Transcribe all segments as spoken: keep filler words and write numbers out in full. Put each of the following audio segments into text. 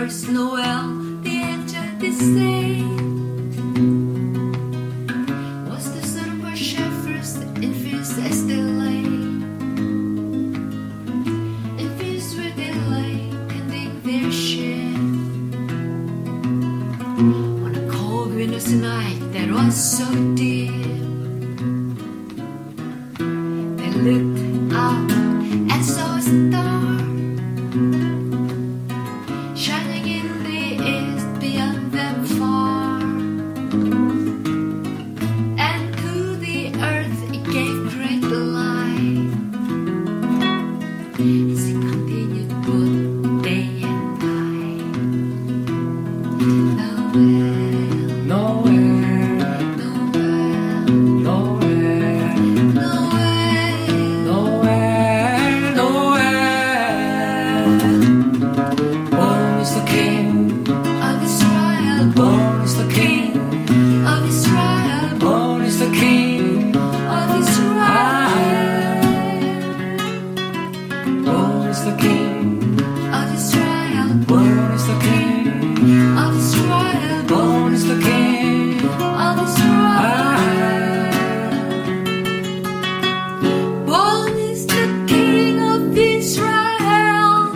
first Noel, the angel did say, was the son of shepherds in fields as they lay, in fields where they lay, tending their shed. On a cold winter's night that was so dim, they looked up and saw a star shining in the east beyond them far, and to the earth it gave great light as it continued both day and night. Noel, Noel, Noel, Noel, Noel, Noel. Born is the King of Israel. Born is the King of Israel. Born is the King of Israel. Born is the King of Israel. Born is the King of Israel. Born is the King of Israel. Born is the King of Israel.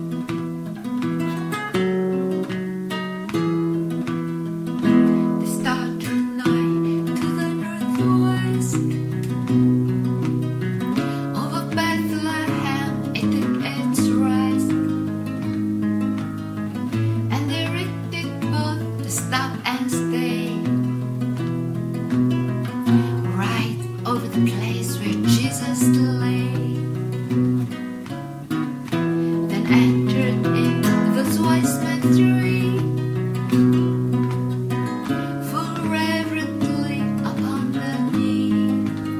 The star drew nigh to the northwest. Over Bethlehem it took its rest, and there it did both to stop and stay, right over the place where Jesus lay. Then entered in those wise men three, full reverently upon the knee,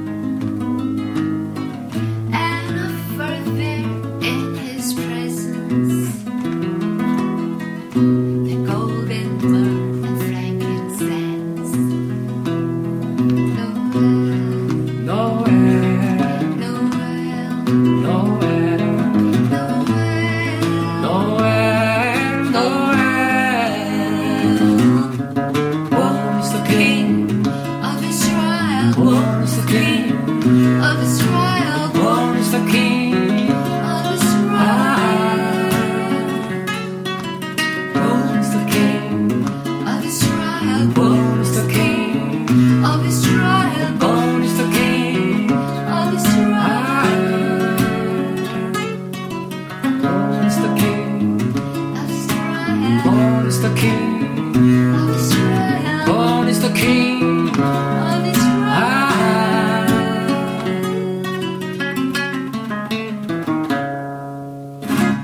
and offered there in his presence the golden myrrh and frankincense. Noel, Noel, Noel, Noel, Noel, Noel, Noel. Born is the King of Israel. Born is the King Of Israel. Born is the King Of Israel. Born is the King Of Israel. Born is the King Of Israel. Born is the King Of Israel. Born is the King Of Israel. Born is the King